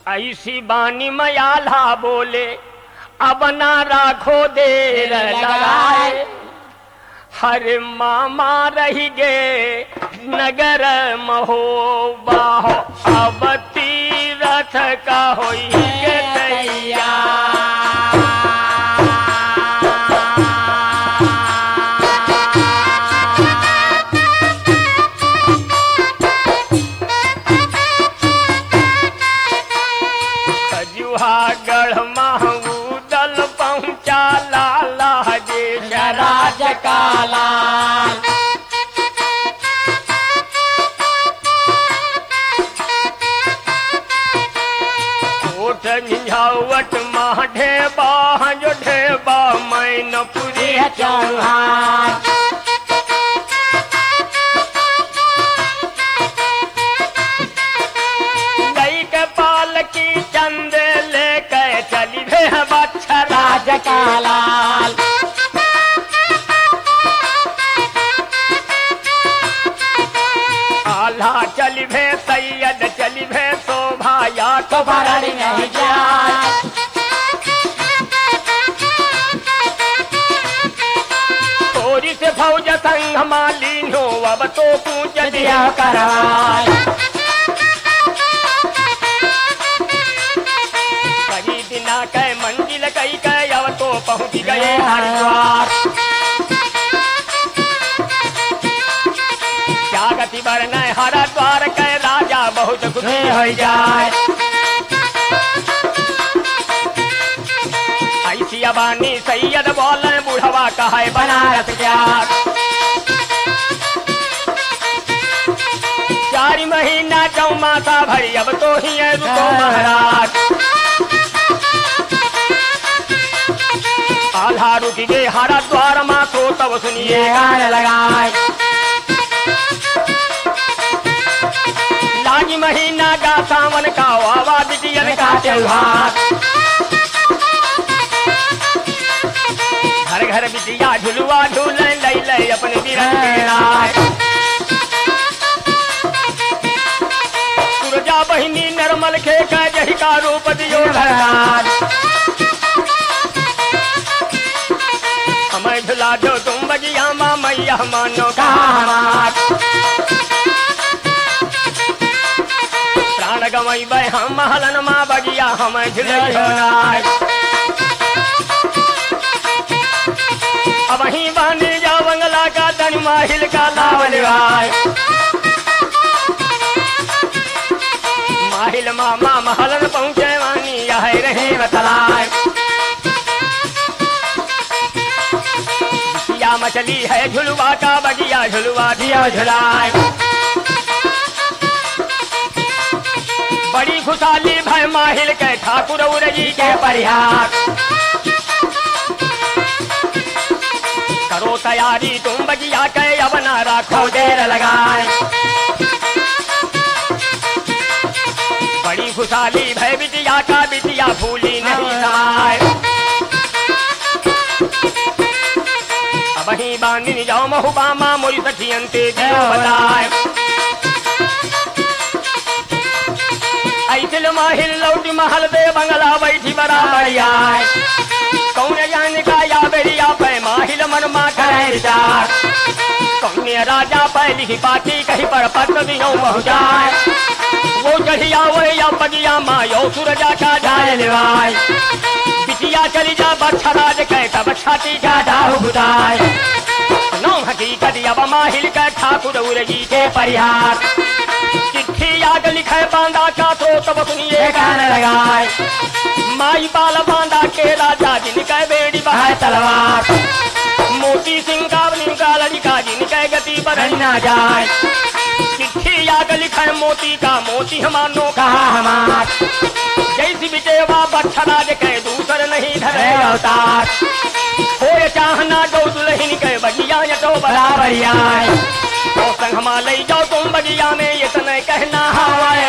ऐसी बानी मयाला बोले अब ना राखो देर लगाए, हर मामा रही गे नगर महोबा हो, अब तीरथ का होई के तैयार। गढ़ महूदल पहुंचा लाला जे राज काला, कोट झंझावट माह ढेबा जो ढेबा मैनपुरी चौहान, गई के पाल की चंद चली भे बच्चा राज कालाल, आल्हा चली भे सैयद चली भे शोभा या तो भरण नहीं जाए, थोड़ी से फौज संग मालिन हो अब तो पूछ दिया कराए, ना कह मंजिल कई कह अब तो पहुंच गए हरिद्वार, क्या गति बरन हरिद्वार कह राजा बहुत खुशी हो जाए, ऐसी अबानी सैयद बोले बुढ़वा कहे बनारस क्या, 4 महीना चौमासा भरी अब तो ही है रुको महाराज, आल्हा रुकी गे हरिद्वार माँ तो तब सुनिए गान लगाए, लागी महीना का सावन का वावा बिटियन का त्योहार, घर घर बिटिया झुलुआ झूले लई लई अपने बिरंगे, सुरजा बहिनी निर्मल खे का जही का रूप दियो धराज, हमें झुला दो तुम बगिया माँ मैया मानो का हमार, प्राण गवई बे हम महलन माँ बगिया हमें झुले झोलाए, अब ही बानी जा बंगला का तन माहिल का लावल भाई, माहिल मामा महलन पहुँचे वानी यह रहे बतलाए, मछली है झुलवा का बगिया झुलवा दिया झुलाए, बड़ी खुशहाली भय माहिल के ठाकुर उरजी के परिहार, करो तैयारी तुम बगिया के अब न रखो देर लगाए, बड़ी खुशहाली भय बिटिया का बिटिया फूली नहीं समाए, वही बांधी जाओ महुबामा मोरी सखियंते दियो बताए, ऐसिल माहिल लौट महल दे बंगला बैठी बराबर आए, कौन जान का या बेरिया पे माहिल मनमा करे विचार, कौन राजा पहली ही पाती कहीं पर पत्र दिनों पहुँचाए, वो चढ़िया वो या बगिया माँ यो सूरजा का जाए लिवाए, बिटिया चली जा बच्चा राज कह तब छाती का दाव बुदाए, नो हकीकत अब माहिल का ठाकुर उरजी के परिहार, चिट्ठी आग लिखे बांधा का तो तब सुनिए गान लगाए, माई बाल बांधा के राजा जिनके बेड़ी बहाए तलवार, मोती सिंह का लड़का जिनके गति बढ़ ना जाए, चिट्ठी आग लिखे मोती का मोती हमानो कहा हमार, जैसी बिटेवा बच्छराज के दूसर नहीं धरे अवतार, हो चाहना गौ दुल्हन के बगिया तो बराबर आए, तो संग हमा ले जाओ तुम बगिया में इतने कहना हवा